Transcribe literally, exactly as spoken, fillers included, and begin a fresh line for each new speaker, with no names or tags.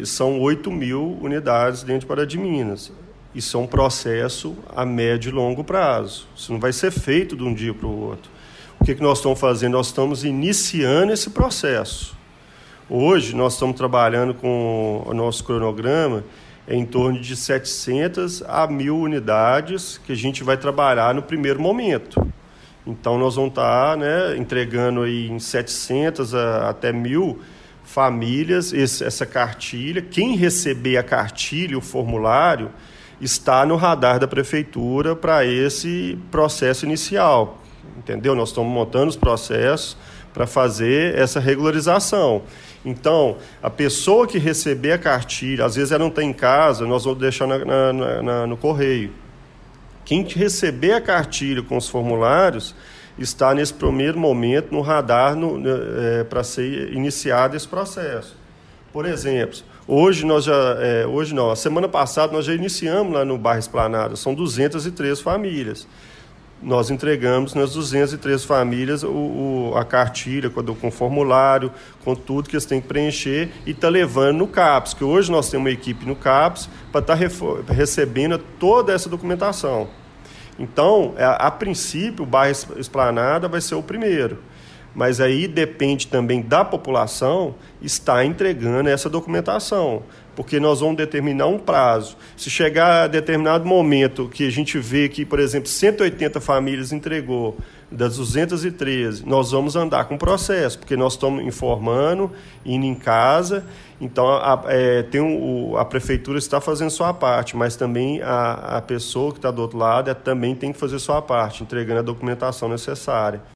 são oito mil unidades dentro de Pará de Minas. Isso é um processo a médio e longo prazo. Isso não vai ser feito de um dia para o outro. O que, que nós estamos fazendo? Nós estamos iniciando esse processo. Hoje, nós estamos trabalhando com o nosso cronograma em torno de setecentas a mil unidades que a gente vai trabalhar no primeiro momento. Então, nós vamos estar, né, entregando aí em setecentas a, até mil famílias esse, essa cartilha. Quem receber a cartilha, o formulário, está no radar da prefeitura para esse processo inicial. Entendeu? Nós estamos montando os processos para fazer essa regularização. Então, a pessoa que receber a cartilha, às vezes ela não está em casa, nós vamos deixar na, na, na, no correio. Quem receber a cartilha com os formulários está, nesse primeiro momento, no radar no, é, para ser iniciado esse processo. Por exemplo, hoje nós já, é, hoje não, a semana passada nós já iniciamos lá no bairro Esplanada, são duzentas e três famílias. Nós entregamos nas duzentas e três famílias o, o, a cartilha com, com formulário, com tudo que eles têm que preencher e está levando no CAPS, que hoje nós temos uma equipe no CAPS para estar tá recebendo toda essa documentação. Então, a, a princípio, o bairro Esplanada vai ser o primeiro, mas aí depende também da população estar entregando essa documentação, porque nós vamos determinar um prazo. Se chegar a determinado momento que a gente vê que, por exemplo, cento e oitenta famílias entregou das duzentas e treze, nós vamos andar com o processo, porque nós estamos informando, indo em casa, então a, é, tem um, a prefeitura está fazendo sua parte, mas também a, a pessoa que está do outro lado é, também tem que fazer sua parte, entregando a documentação necessária.